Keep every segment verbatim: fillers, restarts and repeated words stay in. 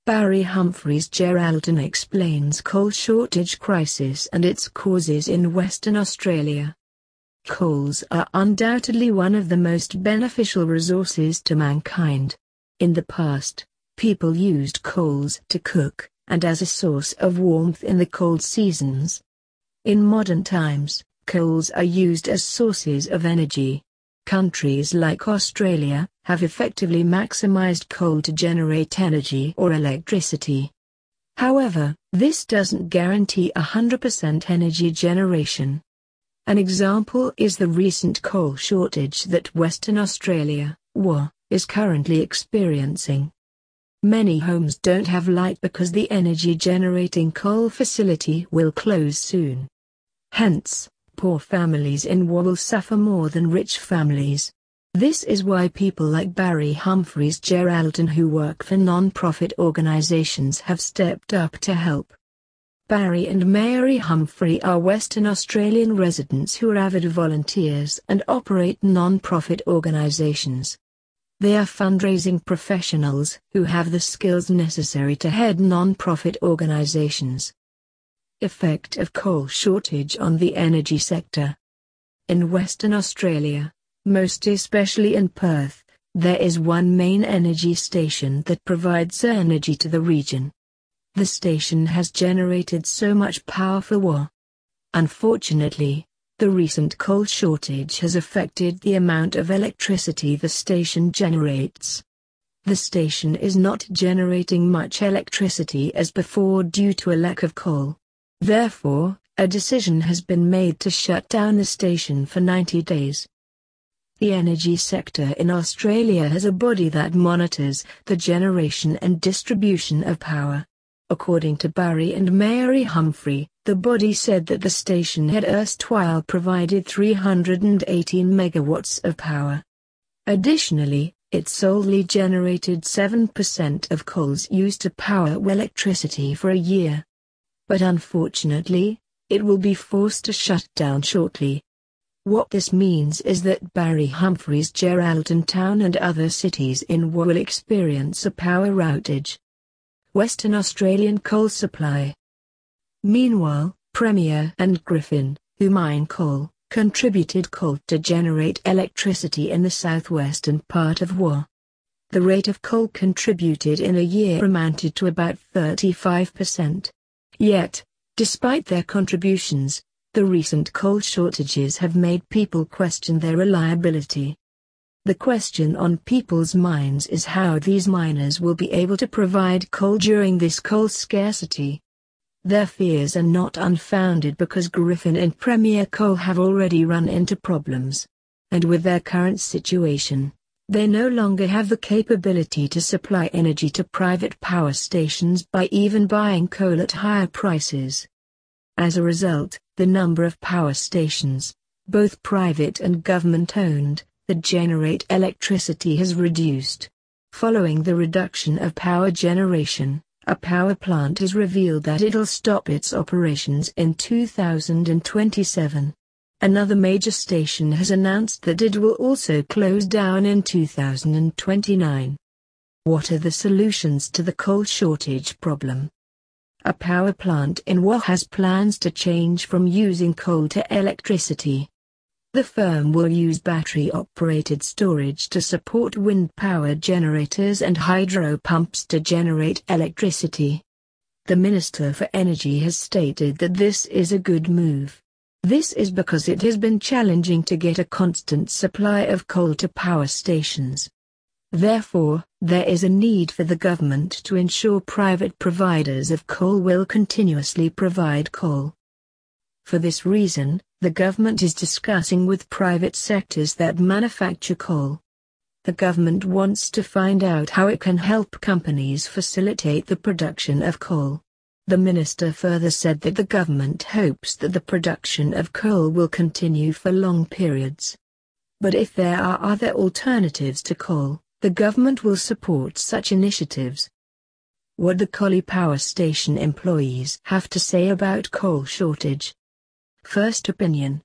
Barry Humphries Geraldton explains coal shortage crisis and its causes in Western Australia. Coals are undoubtedly one of the most beneficial resources to mankind. In the past, people used coals to cook, and as a source of warmth in the cold seasons. In modern times, coals are used as sources of energy. Countries like Australia have effectively maximized coal to generate energy or electricity. However, this doesn't guarantee one hundred percent energy generation. An example is the recent coal shortage that Western Australia, W A, is currently experiencing. Many homes don't have light because the energy-generating coal facility will close soon. Hence, poor families in W A will suffer more than rich families. This is why people like Barry Humphries Geraldton who work for non-profit organizations have stepped up to help. Barry and Mary Humphrey are Western Australian residents who are avid volunteers and operate non-profit organizations. They are fundraising professionals who have the skills necessary to head non-profit organizations. Effect of coal shortage on the energy sector. In Western Australia, most especially in Perth, there is one main energy station that provides energy to the region. The station has generated so much power for W A. Unfortunately, the recent coal shortage has affected the amount of electricity the station generates. The station is not generating much electricity as before due to a lack of coal. Therefore, a decision has been made to shut down the station for ninety days. The energy sector in Australia has a body that monitors the generation and distribution of power. According to Barry and Mary Humphrey, the body said that the station had erstwhile provided three hundred eighteen megawatts of power. Additionally, it solely generated seven percent of coals used to power electricity for a year. But unfortunately, it will be forced to shut down shortly. What this means is that Barry Humphries Geraldton Town and other cities in W A will experience a power outage. Western Australian coal supply. Meanwhile, Premier and Griffin, who mine coal, contributed coal to generate electricity in the southwestern part of W A. The rate of coal contributed in a year amounted to about thirty-five percent. Yet, despite their contributions, the recent coal shortages have made people question their reliability. The question on people's minds is how these miners will be able to provide coal during this coal scarcity. Their fears are not unfounded because Griffin and Premier Coal have already run into problems. And with their current situation, they no longer have the capability to supply energy to private power stations by even buying coal at higher prices. As a result, the number of power stations, both private and government-owned, that generate electricity has reduced. Following the reduction of power generation, a power plant has revealed that it'll stop its operations in two thousand twenty-seven. Another major station has announced that it will also close down in two thousand twenty-nine. What are the solutions to the coal shortage problem? A power plant in W A has plans to change from using coal to electricity. The firm will use battery-operated storage to support wind power generators and hydro pumps to generate electricity. The Minister for Energy has stated that this is a good move. This is because it has been challenging to get a constant supply of coal to power stations. Therefore, there is a need for the government to ensure private providers of coal will continuously provide coal. For this reason, the government is discussing with private sectors that manufacture coal. The government wants to find out how it can help companies facilitate the production of coal. The minister further said that the government hopes that the production of coal will continue for long periods. But if there are other alternatives to coal, the government will support such initiatives. What the Collie Power Station employees have to say about coal shortage. First opinion.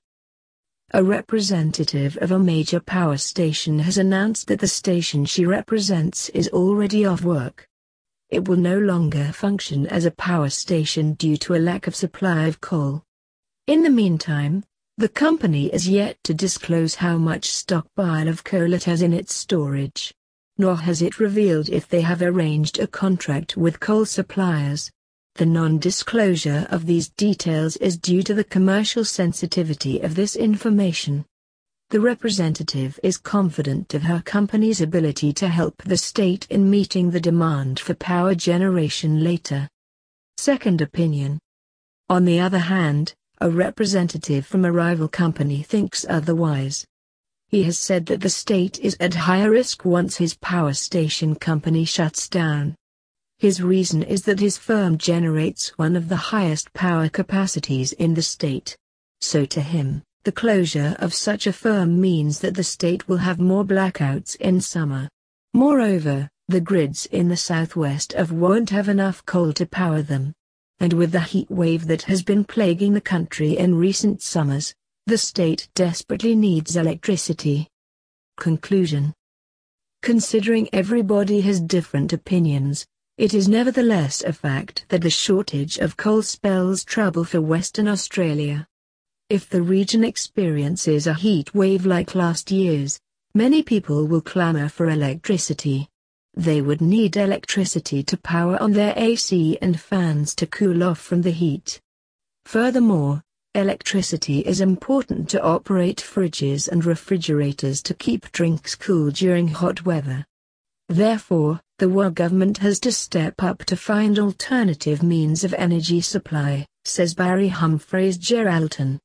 A representative of a major power station has announced that the station she represents is already off work. it will no longer function as a power station due to a lack of supply of coal. In the meantime, the company is yet to disclose how much stockpile of coal it has in its storage. Nor has it revealed if they have arranged a contract with coal suppliers. The non-disclosure of these details is due to the commercial sensitivity of this information. The representative is confident of her company's ability to help the state in meeting the demand for power generation later. Second opinion. On the other hand, a representative from a rival company thinks otherwise. He has said that the state is at higher risk once his power station company shuts down. His reason is that his firm generates one of the highest power capacities in the state. So to him, the closure of such a firm means that the state will have more blackouts in summer. Moreover, the grids in the southwest of won't have enough coal to power them. And with the heat wave that has been plaguing the country in recent summers, the state desperately needs electricity. Conclusion. Considering everybody has different opinions, it is nevertheless a fact that the shortage of coal spells trouble for Western Australia. If the region experiences a heat wave like last year's, many people will clamour for electricity. They would need electricity to power on their A C and fans to cool off from the heat. Furthermore, electricity is important to operate fridges and refrigerators to keep drinks cool during hot weather. Therefore, the W A government has to step up to find alternative means of energy supply, says Barry Humphreys Geraldton.